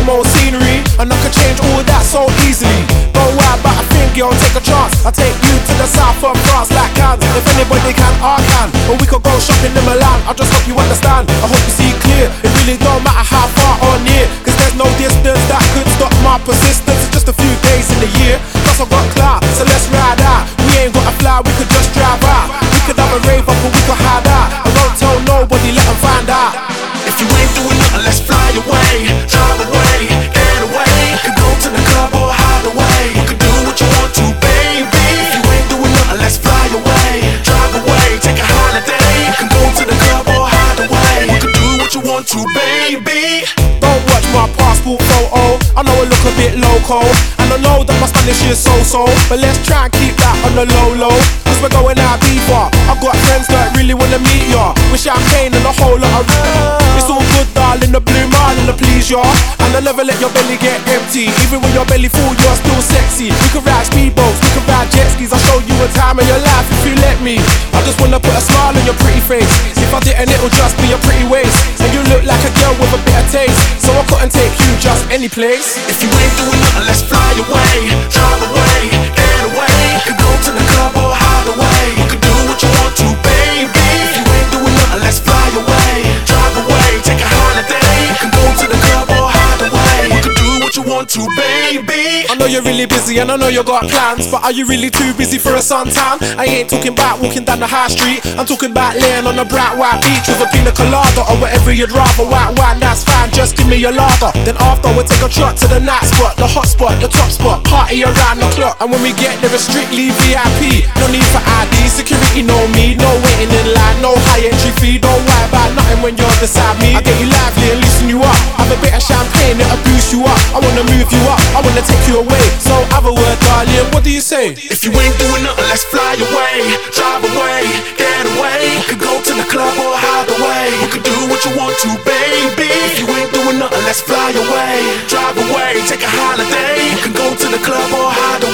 same old scenery, and I could change all that so easily. Don't worry about a thing, girl, take a chance. I'll take you to the south of France like Cannes. If anybody can, I can. Or we could go shopping in Milan, I just hope you understand. I hope you see clear, it really don't matter how far or near, cause there's no distance that could stop my persistence. It's just a few days in the year, plus I've got clout, so let's ride out. We ain't gotta fly, we could just drive out. We could have a rave up or we could hide out. I won't tell nobody, let them find out. If you ain't doing nothing, let's fly away, drive away, get away. We could go to the club or hide away. We could do what you want to, baby. If you ain't doing nothing, let's fly away, drive away, take a holiday. We can go to the club or hide away. We could do what you want to, baby. Don't watch my passport photo, I know I look a bit loco, and I know that my Spanish is so-so, but let's try and keep that on the low-low, cause we're going out deeper. I've got friends that really wanna meet ya, with champagne and a whole lot of it's all good, darling, the blue marlin, the please ya. And I never let your belly get empty, even when your belly full, you're still sexy. We can ride speedboats, we can ride jet skis, I'll show you a time in your life if you let me. I just wanna put a smile on your pretty face, if I didn't it'll just be a pretty waist. And you look like a girl with a bit of taste, so I couldn't take you just any place. If you ain't doing nothing, let's fly away, drive away, get away. We could go to the club or hide away. We could do what you want to, baby. If you ain't doing nothing, let's fly away, drive away, take a holiday. We can go to the club or hide away. We could do what you want to, baby. I know you're really busy and I know you got plans, but are you really too busy for a suntan? I ain't talking about walking down the high street, I'm talking about laying on a bright white beach with a pina colada or whatever you'd rather. White wine, that's fine, just give me your lager. Then after we'll take a trot to the night spot, the hot spot, the top spot, party around the clock. And when we get there it's strictly VIP, no need for ID, security know me, no waiting in line, no high entry fee. Don't worry about nothing when you're beside me. I get you lively and loosen you up, have a bit of champagne, it'll boost you up. I wanna move you up, I wanna take you away, so have a word, darling, what do you say? If you ain't doing nothing, let's fly away, drive away, get away. We could go to the club or hide away. We could do what you want to, baby. If you ain't doing nothing, let's fly away, drive away, take a holiday. We can go to the club or hide away.